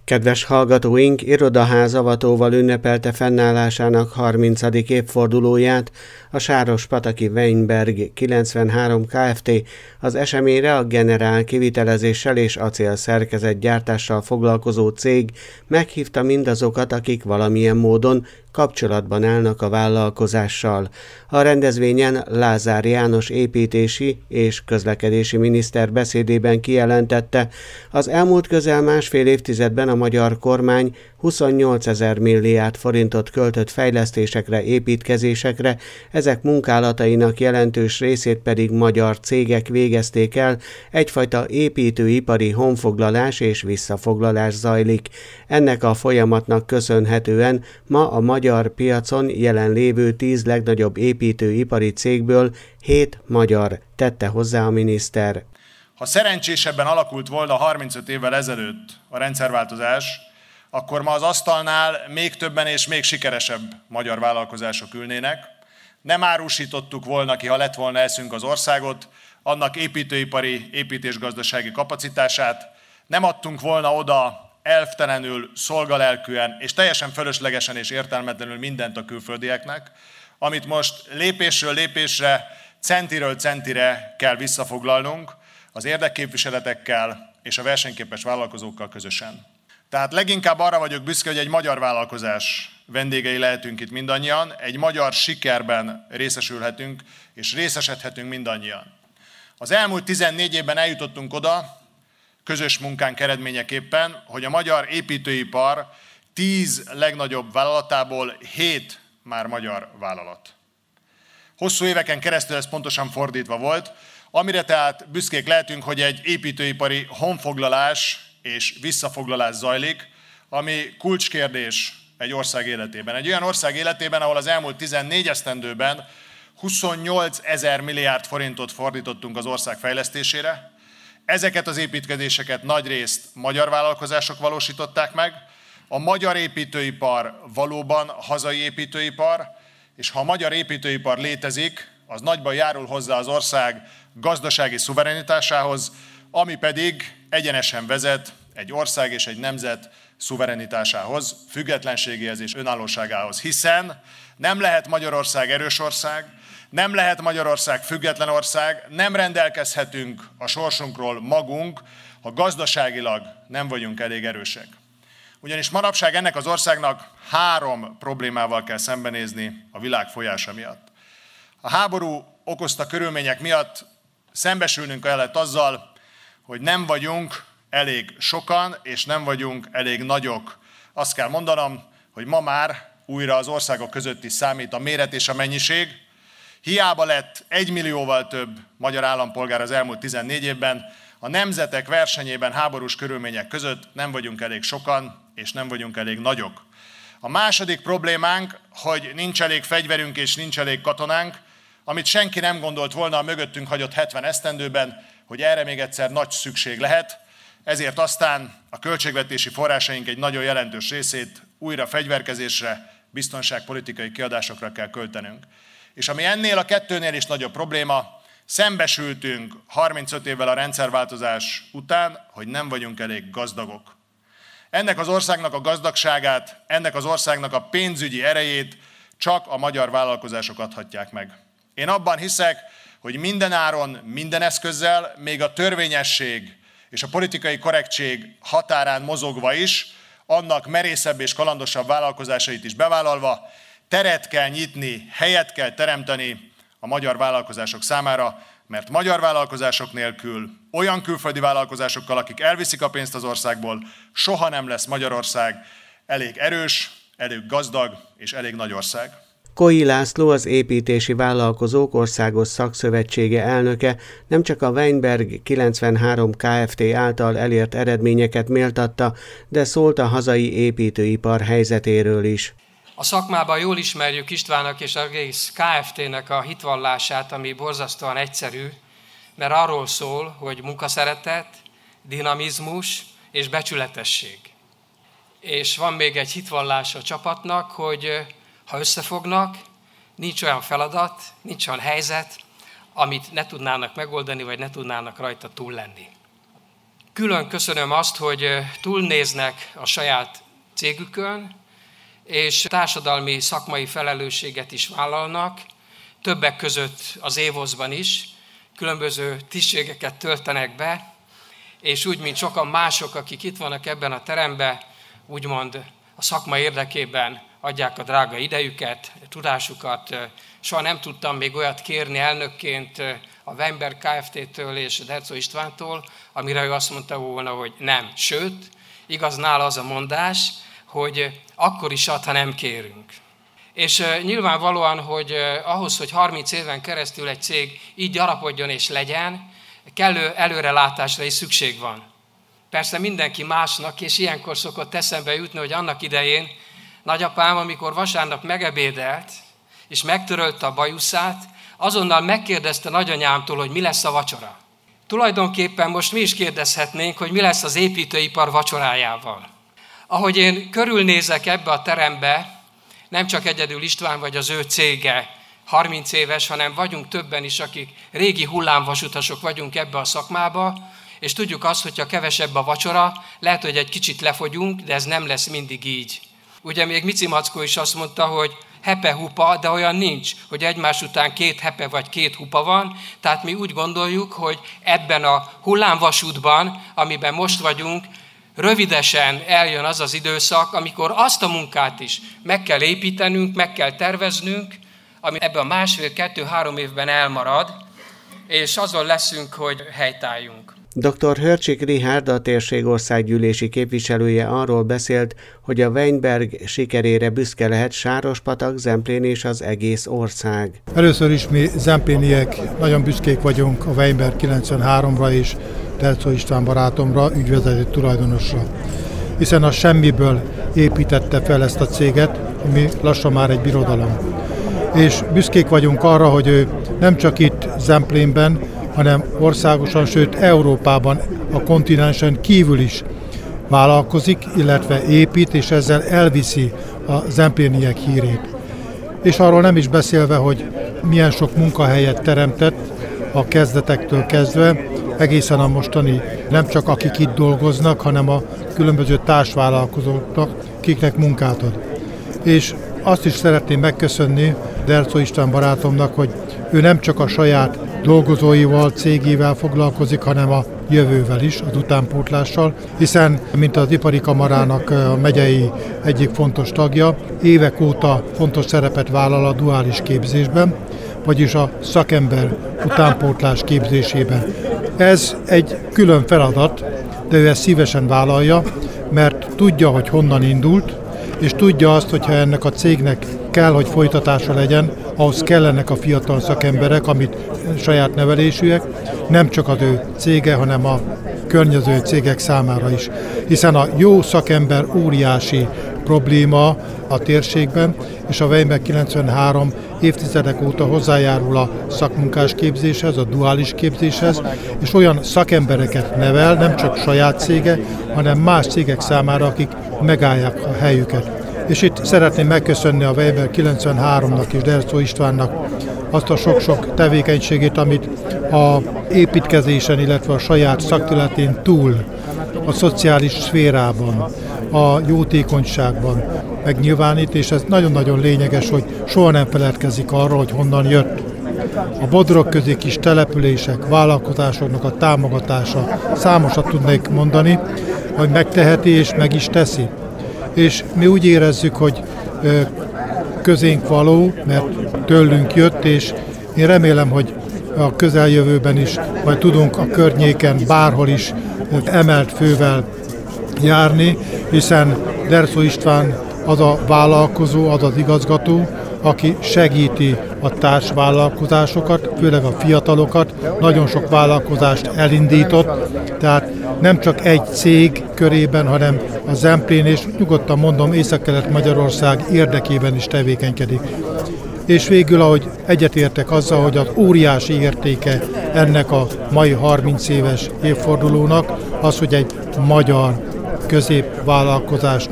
Kedves hallgatóink, Irodaház avatóval ünnepelte fennállásának 30. évfordulóját a Sárospataki Weinberg 93 Kft. Az eseményre a generál kivitelezéssel és acélszerkezetgyártással foglalkozó cég meghívta mindazokat, akik valamilyen módon kapcsolatban állnak a vállalkozással. A rendezvényen Lázár János építési és közlekedési miniszter beszédében kijelentette, az elmúlt közel másfél évtizedben a magyar kormány 28 000 milliárd forintot költött fejlesztésekre, építkezésekre, ezek munkálatainak jelentős részét pedig magyar cégek végezték el, egyfajta építőipari honfoglalás és visszafoglalás zajlik. Ennek a folyamatnak köszönhetően ma a magyar piacon jelenlévő 10 legnagyobb építőipari cégből 7 magyar, tette hozzá a miniszter. Ha szerencsésebben alakult volna 35 évvel ezelőtt a rendszerváltozás, akkor ma az asztalnál még többen és még sikeresebb magyar vállalkozások ülnének. Nem árusítottuk volna ki, ha lett volna eszünk az országot, annak építőipari, építésgazdasági kapacitását, nem adtunk volna oda elvtelenül, szolgalelkűen és teljesen fölöslegesen és értelmetlenül mindent a külföldieknek, amit most lépésről lépésre, centiről centire kell visszafoglalnunk az érdekképviseletekkel és a versenyképes vállalkozókkal közösen. Tehát leginkább arra vagyok büszke, hogy egy magyar vállalkozás vendégei lehetünk itt mindannyian, egy magyar sikerben részesülhetünk és részesedhetünk mindannyian. Az elmúlt 14 évben eljutottunk oda, közös munkánk eredményeképpen, hogy a magyar építőipar 10 legnagyobb vállalatából 7 már magyar vállalat. Hosszú éveken keresztül ez pontosan fordítva volt, amire tehát büszkék lehetünk, hogy egy építőipari honfoglalás és visszafoglalás zajlik, ami kulcskérdés egy ország életében. Egy olyan ország életében, ahol az elmúlt 14 esztendőben 28 000 milliárd forintot fordítottunk az ország fejlesztésére. Ezeket az építkezéseket nagyrészt magyar vállalkozások valósították meg. A magyar építőipar valóban hazai építőipar, és ha a magyar építőipar létezik, az nagyban járul hozzá az ország gazdasági szuverenitásához, ami pedig egyenesen vezet egy ország és egy nemzet szuverenitásához, függetlenségéhez és önállóságához. Hiszen nem lehet Magyarország erős ország, nem lehet Magyarország független ország, nem rendelkezhetünk a sorsunkról magunk, ha gazdaságilag nem vagyunk elég erősek. Ugyanis manapság ennek az országnak 3 problémával kell szembenézni a világ folyása miatt. A háború okozta körülmények miatt szembesülnünk kellett azzal, hogy nem vagyunk elég sokan, és nem vagyunk elég nagyok. Azt kell mondanom, hogy ma már újra az országok között is számít a méret és a mennyiség. Hiába lett 1 millióval több magyar állampolgár az elmúlt 14 évben, a nemzetek versenyében háborús körülmények között nem vagyunk elég sokan, és nem vagyunk elég nagyok. A második problémánk, hogy nincs elég fegyverünk és nincs elég katonánk, amit senki nem gondolt volna a mögöttünk hagyott 70 esztendőben, hogy erre még egyszer nagy szükség lehet, ezért aztán a költségvetési forrásaink egy nagyon jelentős részét újra fegyverkezésre, biztonságpolitikai kiadásokra kell költenünk. És ami ennél a kettőnél is nagyobb probléma, szembesültünk 35 évvel a rendszerváltozás után, hogy nem vagyunk elég gazdagok. Ennek az országnak a gazdagságát, ennek az országnak a pénzügyi erejét csak a magyar vállalkozások adhatják meg. Én abban hiszek, hogy minden áron, minden eszközzel, még a törvényesség és a politikai korrektség határán mozogva is, annak merészebb és kalandosabb vállalkozásait is bevállalva, teret kell nyitni, helyet kell teremteni a magyar vállalkozások számára, mert magyar vállalkozások nélkül, olyan külföldi vállalkozásokkal, akik elviszik a pénzt az országból, soha nem lesz Magyarország elég erős, elég gazdag és elég nagy ország. Koi László, az Építési Vállalkozók Országos Szakszövetsége elnöke nem csak a Weinberg 93 Kft. Által elért eredményeket méltatta, de szólt a hazai építőipar helyzetéről is. A szakmában jól ismerjük Istvánnak és az egész Kft-nek a hitvallását, ami borzasztóan egyszerű, mert arról szól, hogy munkaszeretet, dinamizmus és becsületesség. És van még egy hitvallás a csapatnak, hogy ha összefognak, nincs olyan feladat, nincs olyan helyzet, amit ne tudnának megoldani, vagy ne tudnának rajta túl lenni. Külön köszönöm azt, hogy túlnéznek a saját cégükön, és társadalmi, szakmai felelősséget is vállalnak, többek között az Évoszban is, különböző tisztségeket töltenek be, és úgy, mint sokan mások, akik itt vannak ebben a teremben, úgymond a szakma érdekében adják a drága idejüket, tudásukat. Soha nem tudtam még olyat kérni elnökként a Weinberg Kft-től és Derczó Istvántól, amire ő azt mondta volna, hogy nem. Sőt, igaz nála az a mondás, hogy akkor is ad, ha nem kérünk. És nyilvánvalóan, hogy ahhoz, hogy 30 éven keresztül egy cég így gyarapodjon és legyen, kellő előrelátásra is szükség van. Persze mindenki másnak, és ilyenkor szokott eszembe jutni, hogy annak idején nagyapám, amikor vasárnap megebédelt, és megtörölte a bajuszát, azonnal megkérdezte nagyanyámtól, hogy mi lesz a vacsora. Tulajdonképpen most mi is kérdezhetnénk, hogy mi lesz az építőipar vacsorájával. Ahogy én körülnézek ebbe a terembe, nem csak egyedül István vagy az ő cége 30 éves, hanem vagyunk többen is, akik régi hullámvasutasok vagyunk ebbe a szakmába, és tudjuk azt, hogyha kevesebb a vacsora, lehet, hogy egy kicsit lefogyunk, de ez nem lesz mindig így. Ugye még Mici Mackó is azt mondta, hogy hepe-hupa, de olyan nincs, hogy egymás után 2 hepe vagy 2 hupa van, tehát mi úgy gondoljuk, hogy ebben a hullámvasútban, amiben most vagyunk, rövidesen eljön az az időszak, amikor azt a munkát is meg kell építenünk, meg kell terveznünk, ami ebben a 1,5-2-3 évben elmarad, és azon leszünk, hogy helytálljunk. Dr. Hörcsik Richárd, a térségországgyűlési képviselője arról beszélt, hogy a Weinberg sikerére büszke lehet Sárospatak, Zemplén és az egész ország. Először is mi zempléniek nagyon büszkék vagyunk a Weinberg 93-ra és Derczó István barátomra, ügyvezető tulajdonosra. Hiszen a semmiből építette fel ezt a céget, ami lassan már egy birodalom. És büszkék vagyunk arra, hogy ő nem csak itt Zemplénben, hanem országosan, sőt Európában, a kontinensen kívül is vállalkozik, illetve épít, és ezzel elviszi a zempléniek hírét. És arról nem is beszélve, hogy milyen sok munkahelyet teremtett a kezdetektől kezdve, egészen a mostani, nem csak akik itt dolgoznak, hanem a különböző társvállalkozóknak, akiknek munkát ad. És azt is szeretném megköszönni Derczó István barátomnak, hogy ő nem csak a saját dolgozóival, cégével foglalkozik, hanem a jövővel is, az utánpótlással, hiszen, mint az Ipari Kamarának a megyei egyik fontos tagja, évek óta fontos szerepet vállal a duális képzésben, vagyis a szakember utánpótlás képzésében. Ez egy külön feladat, de ő ezt szívesen vállalja, mert tudja, hogy honnan indult, és tudja azt, hogyha ennek a cégnek kell, hogy folytatása legyen, ahhoz kellenek a fiatal szakemberek, amit saját nevelésűek, nem csak az ő cége, hanem a környező cégek számára is. Hiszen a jó szakember óriási probléma a térségben, és a Weinberg 93 évtizedek óta hozzájárul a szakmunkás képzéshez, a duális képzéshez, és olyan szakembereket nevel, nem csak saját cége, hanem más cégek számára, akik megállják a helyüket. És itt szeretném megköszönni a Weinberg 93-nak és Derczó Istvánnak azt a sok-sok tevékenységét, amit a építkezésen, illetve a saját szakterületén túl, a szociális szférában, a jótékonyságban megnyilvánít, és ez nagyon-nagyon lényeges, hogy soha nem feledkezik arról, hogy honnan jött. A Bodrog közé kis települések, vállalkozásoknak a támogatása, számosat tudnék mondani, hogy megteheti és meg is teszi. És mi úgy érezzük, hogy közénk való, mert tőlünk jött, és én remélem, hogy a közeljövőben is majd tudunk a környéken bárhol is emelt fővel járni, hiszen Derczó István az a vállalkozó, az az igazgató, aki segíti a társvállalkozásokat, főleg a fiatalokat, nagyon sok vállalkozást elindított, tehát nem csak egy cég körében, hanem a Zemplén és nyugodtan mondom Észak-Kelet-Magyarország érdekében is tevékenykedik. És végül, ahogy egyetértek azzal, hogy az óriási értéke ennek a mai 30 éves évfordulónak az, hogy egy magyar középvállalkozásnak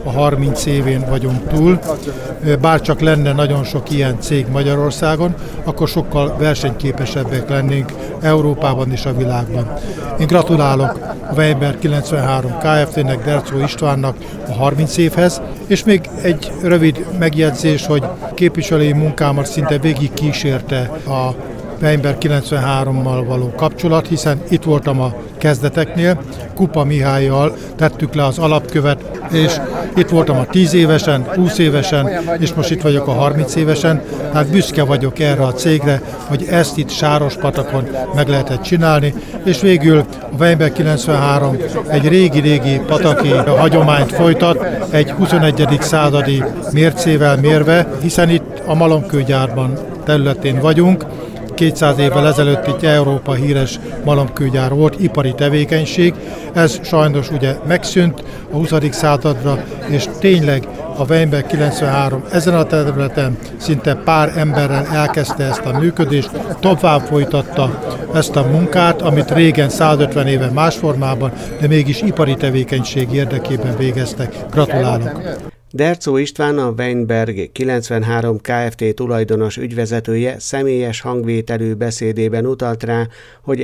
a 30 évén vagyunk túl. Bár csak lenne nagyon sok ilyen cég Magyarországon, akkor sokkal versenyképesebbek lennénk Európában és a világban. Én gratulálok a Weinberg 93 Kft-nek, Derczó Istvánnak a 30 évhez, és még egy rövid megjegyzés, hogy képviselői munkámat szinte végig kísérte a Weinberg 93-mal való kapcsolat, hiszen itt voltam a kezdeteknél, Kupa Mihályjal tettük le az alapkövet, és itt voltam a 10 évesen, 20 évesen, és most itt vagyok a 30 évesen, tehát büszke vagyok erre a cégre, hogy ezt itt Sárospatakon meg lehetett csinálni, és végül a Weinberg 93 egy régi-régi pataki hagyományt folytat, egy 21. századi mércével mérve, hiszen itt a malomkőgyárban területén vagyunk. 200 évvel ezelőtt itt Európa híres malomkőgyár volt, ipari tevékenység. Ez sajnos ugye megszűnt a 20. századra, és tényleg a Weinberg 93 ezen a területen szinte pár emberrel elkezdte ezt a működést, tovább folytatta ezt a munkát, amit régen 150 éve más formában, de mégis ipari tevékenység érdekében végeztek. Gratulálok! Derczó István, a Weinberg 93 Kft. Tulajdonos ügyvezetője személyes hangvételű beszédében utalt rá, hogy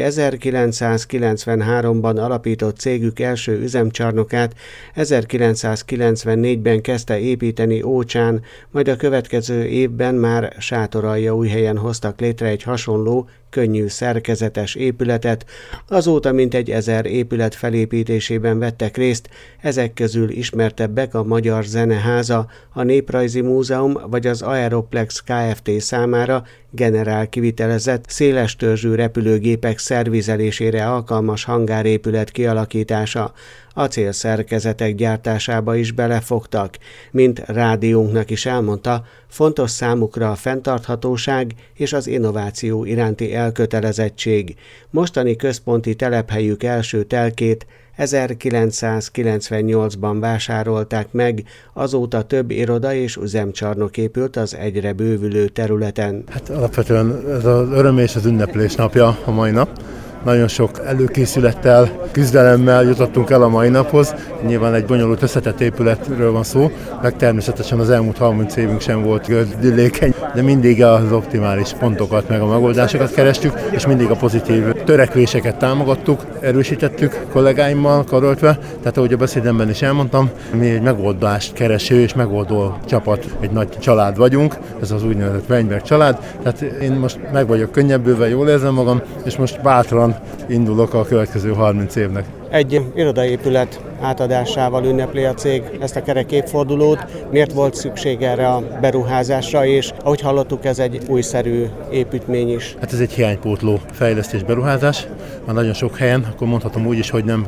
1993-ban alapított cégük első üzemcsarnokát 1994-ben kezdte építeni Ócsán, majd a következő évben már Sátoraljaújhelyen hoztak létre egy hasonló, könnyű szerkezetes épületet, azóta mintegy 1000 épület felépítésében vettek részt, ezek közül ismertebbek a Magyar Zeneháza, a Néprajzi Múzeum vagy az Aeroplex Kft. Számára generál kivitelezett szélestörzsű repülőgépek szervizelésére alkalmas hangárépület kialakítása. Acélszerkezetek gyártásába is belefogtak. Mint rádiónknak is elmondta, fontos számukra a fenntarthatóság és az innováció iránti elkötelezettség. Mostani központi telephelyük első telkét 1998-ban vásárolták meg, azóta több iroda és üzemcsarnok épült az egyre bővülő területen. Hát alapvetően ez az öröm és az ünneplés napja a mai nap. Nagyon sok előkészülettel, küzdelemmel jutottunk el a mai naphoz. Nyilván egy bonyolult összetett épületről van szó, meg természetesen az elmúlt 30 évünk sem volt gördülékeny, de mindig az optimális pontokat, meg a megoldásokat kerestük, és mindig a pozitív törekvéseket támogattuk, erősítettük kollégáimmal karöltve. Tehát ahogy a beszédemben is elmondtam, mi egy megoldást kereső és megoldó csapat, egy nagy család vagyunk, ez az úgynevezett Weinberg család. Tehát én most meg vagyok könnyebbülve, jól érzem magam, és most bátran indulok a következő 30 évnek. Egy irodaépület átadásával ünnepli a cég ezt a kerek évfordulót. Miért volt szükség erre a beruházásra, és ahogy hallottuk, ez egy újszerű építmény is? Hát ez egy hiánypótló fejlesztés, beruházás. Van nagyon sok helyen, akkor mondhatom úgy is, hogy nem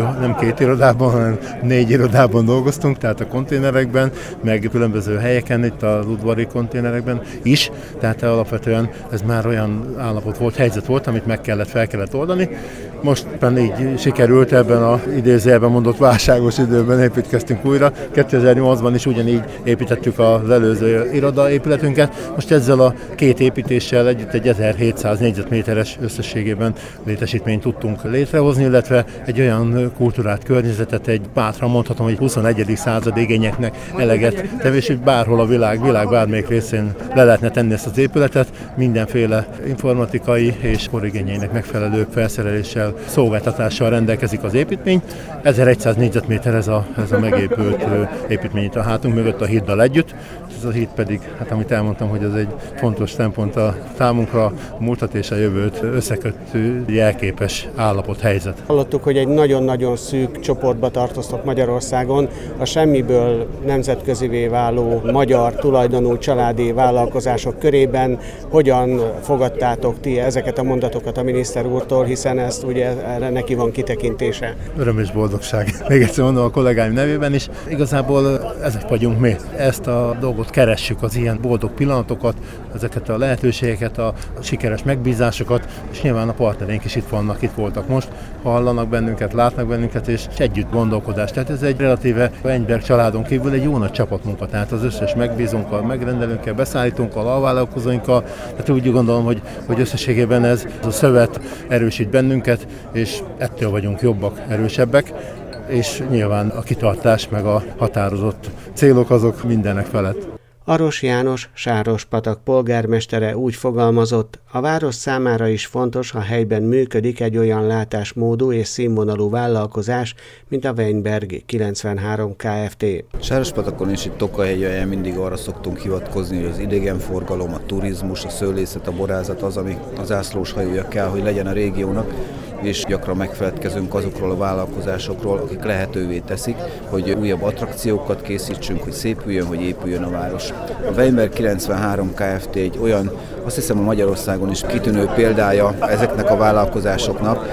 két irodában, hanem 4 irodában dolgoztunk, tehát a konténerekben, meg különböző helyeken, itt az udvari konténerekben is. Tehát alapvetően ez már olyan állapot volt, helyzet volt, amit fel kellett oldani. Most így sikerült ebben az idézőjelben mondott válságos időben építkeztünk újra. 2008-ban is ugyanígy építettük az előző irodaépületünket. Most ezzel a két építéssel együtt egy 1700 négyzetméteres összességében létesítményt tudtunk létrehozni, illetve egy olyan kultúrát, környezetet, egy bátran mondhatom, hogy 21. század igényeknek eleget tevés, hogy bárhol a világ bármelyik részén le lehetne tenni ezt az épületet, mindenféle informatikai és korigényeinek megfelelő felszereléssel, szolgáltatással rendelkezik az építmény. 1100 négyzetméter ez a megépült építmény itt a hátunk mögött a híddal együtt. Ez a híd pedig, hát amit elmondtam, hogy ez egy fontos szempont a számunkra, a múltat és a jövőt összekötő jelképes állapot, helyzet. Hallottuk, hogy egy nagyon-nagyon szűk csoportba tartoztok Magyarországon, a semmiből nemzetközivé váló magyar tulajdonú családi vállalkozások körében. Hogyan fogadtátok ti ezeket a mondatokat a miniszter úrtól, hiszen ezt ugye erre neki van kitekintése? Öröm és boldogság. Még egyszer mondom a kollégáim nevében is. Igazából ezek vagyunk mi. Ezt a dolgot keressük, az ilyen boldog pillanatokat, ezeket a lehetőségeket, a sikeres megbízásokat, és nyilván a partnereink is itt vannak, itt voltak most, hallanak bennünket, látnak bennünket, és együtt gondolkodás. Tehát ez egy relatíve Weinberg családon kívül egy jó nagy csapatmunka, tehát az összes megbízunkkal, megrendelőnkkel, beszállítónkkal, alvállalkozóinkkal, tehát úgy gondolom, hogy összességében ez a szövet erősít bennünket, és ettől vagyunk jobbak, erősebbek. és nyilván a kitartás meg a határozott célok azok mindenek felett. Aros János, Sárospatak polgármestere úgy fogalmazott, a város számára is fontos, ha helyben működik egy olyan látásmódú és színvonalú vállalkozás, mint a Weinberg 93 Kft. Sárospatakon és itt Tokajhegyen mindig arra szoktunk hivatkozni, hogy az idegenforgalom, a turizmus, a szőlészet, a borászat az, ami az zászlós hajója kell, hogy legyen a régiónak, és gyakran megfeledkezünk azokról a vállalkozásokról, akik lehetővé teszik, hogy újabb attrakciókat készítsünk, hogy szépüljön, hogy épüljön a város. A Weinberg 93 Kft. Egy olyan, azt hiszem a Magyarországon is kitűnő példája ezeknek a vállalkozásoknak,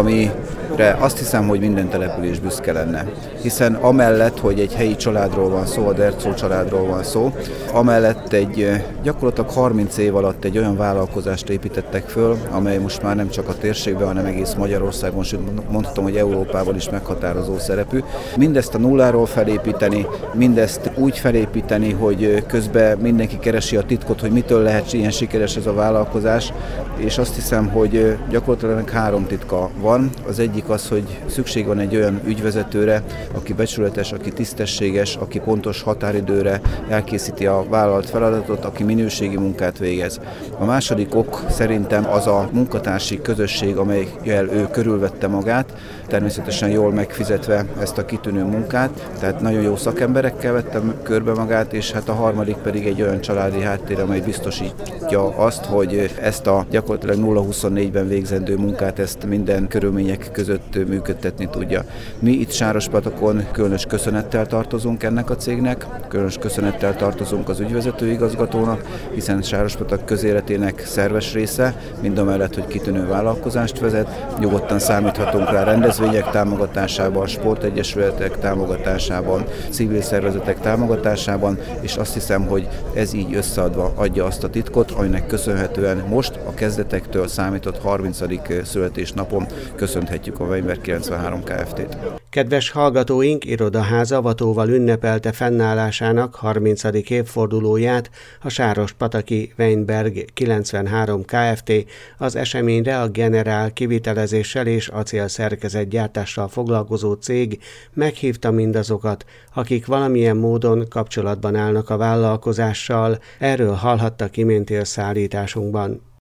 amire azt hiszem, hogy minden település büszke lenne. Hiszen amellett, hogy egy helyi családról van szó, a Derczó családról van szó, amellett gyakorlatilag 30 év alatt egy olyan vállalkozást építettek föl, amely most már nem csak a térségben, hanem egész Magyarországon, sőt mondhatom, hogy Európában is meghatározó szerepű. Mindezt a nulláról felépíteni, mindezt úgy felépíteni, hogy közben mindenki keresi a titkot, hogy mitől lehet ilyen sikeres ez a vállalkozás, és azt hiszem, hogy gyakorlatilag 3 titka van. Az egyik az, hogy szükség van egy olyan ügyvezetőre, aki becsületes, aki tisztességes, aki pontos határidőre elkészíti a vállalt feladatot, aki minőségi munkát végez. A második ok szerintem az a munkatársi közösség, amelyel ő körülvette magát, természetesen jól megfizetve ezt a kitűnő munkát, tehát nagyon jó szakemberekkel vettem körbe magát, és hát a harmadik pedig egy olyan családi háttér, amely biztosítja azt, hogy ezt a gyakorlatilag 0-24-ben végzendő munkát, ezt minden körülmények között működtetni tudja. Mi itt Sárospatakon különös köszönettel tartozunk ennek a cégnek, különös köszönettel tartozunk az ügyvezető igazgatónak, hiszen Sárospatak közéletének szerves része, mindamellett, hogy kitűnő vállalkozást vezet, nyugodtan számíthatunk rá rendezvények támogatásában, sportegyesületek támogatásában, civil szervezetek támogatásában, és azt hiszem, hogy ez így összeadva adja azt a titkot, aminek köszönhetően most a kezdetektől számított 30. születésnapon köszönhetjük a Weinberg 93 Kft-t. Kedves hallgatóink, Irodaház avatóval ünnepelte fennállásának 30. évfordulóját a sárospataki Weinberg 93 Kft. Az eseményre a Generál kivitelezéssel és acélszerkezetgyártással foglalkozó cég meghívta mindazokat, akik valamilyen módon kapcsolatban állnak a vállalkozással. Erről hallhattak imént szállításunkban.